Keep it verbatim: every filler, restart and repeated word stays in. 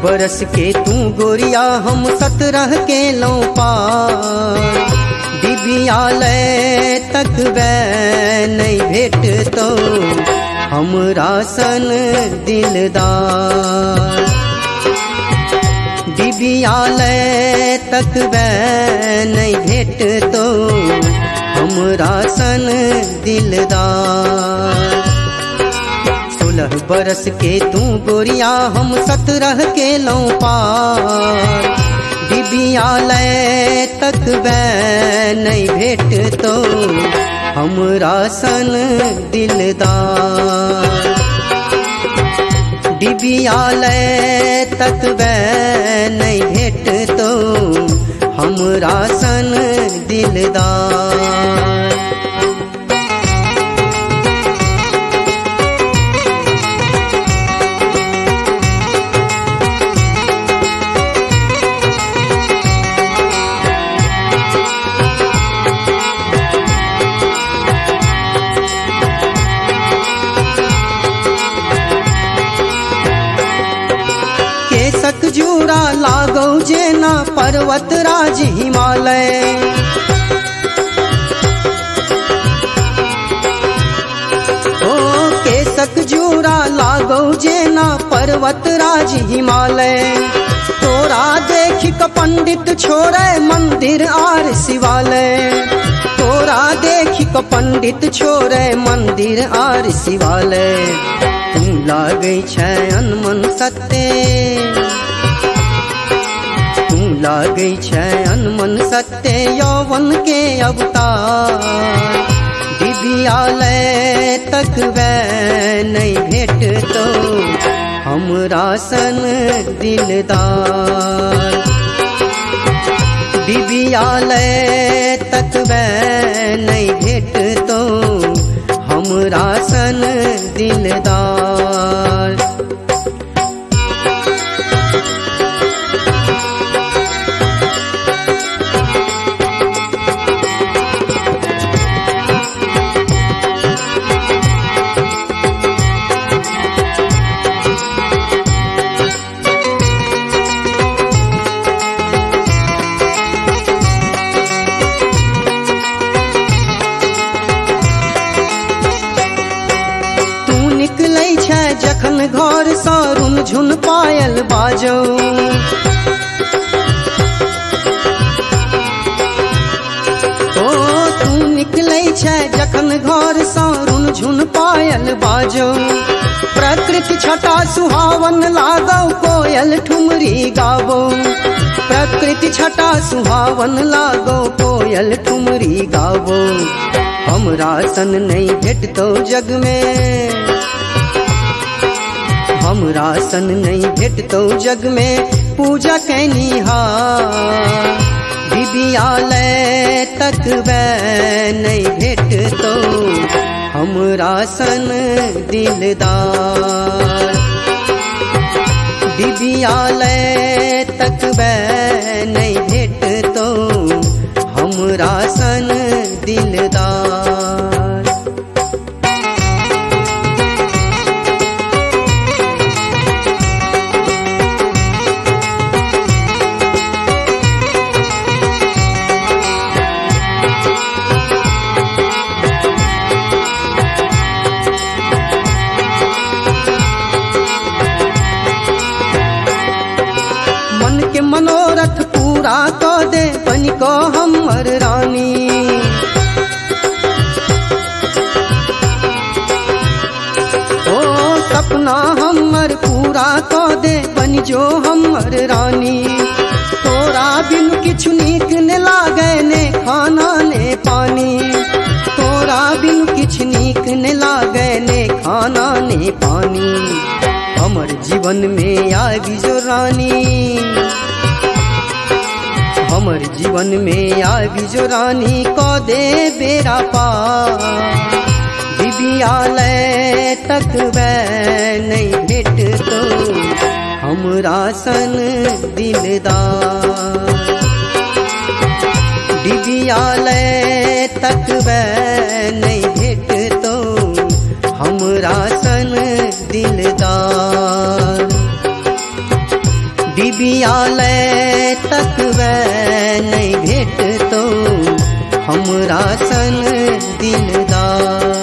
बरस के तू गोरिया हम सत्रह के लौ पार। डिबियालय तक बै नहीं भेट तो हमरा सन दिलदार। डिबियालय तक बै नहीं भेट तो हमरा सन दिलदार। सोलह बरस के तू गोरिया हम सत्रह के लौ पार। डिबियालय तक बै नहीं भेट तो हमरा सन दिलदार। डिबियालय तक बै नहीं भेट तो हमरा सन दिलदार। केसक जूड़ा लागौ जेना पर्वत राज हिमालय। ओ केसक जूड़ा लागौ जेना पर्वत राज हिमालय। तोरा देख क पंडित छोड़े मंदिर आर शिवालय। तोरा देख क पंडित छोड़े मंदिर आर शिवालय। तू लागै छै अनमन सत्य, तू लागै छै अनमन सत्य यौवन के अवतार। डिबियालय तक बै नहीं भेट तो हमरा सन दिलदार। डिबियालय तक बै नहीं भेट तो हमरा सन दिलदार। निकलै छै जखन घर सँ रुन झुन पायल बाजौ। ओ तू निकलै छै जखन घर सँ रुन झुन पायल बाजौ। प्रकृति छटा सुहावन लागौ कोयल ठुमरी गावो। प्रकृति छटा सुहावन लागौ कोयल ठुमरी गावो। हमरा सन नहीं भेटतौ जग में, हमरा सन नहीं भेटतौ जग में पूजा कैनिहार। डिबियालय तक बै नहीं भेटतौ हमरा सन दिलदार। डिबियालय तक बै नहीं भेटतौ हमरा सन दिलदार। के मनोरथ पूरा क दे बन को हमर रानी। ओ सपना हमर पूरा क दे बन जो हमर रानी। तोरा बिन किछु नीक न लागे ने खाना ने पानी। तोरा बिन किछु नीक न लागे ने खाना ने पानी। हमर जीवन में आबि जो रानी, हमर जीवन में आबि जो रानी क दे बेरा पार। डिबियालय तक बै नहीं भेट तो हमरा सन दिलदार। डिबियालय तक बै नहीं भेट तो हमरा सन दिलदार। पियाले तक वे नहीं भेट तो हमरा सन दिलदार।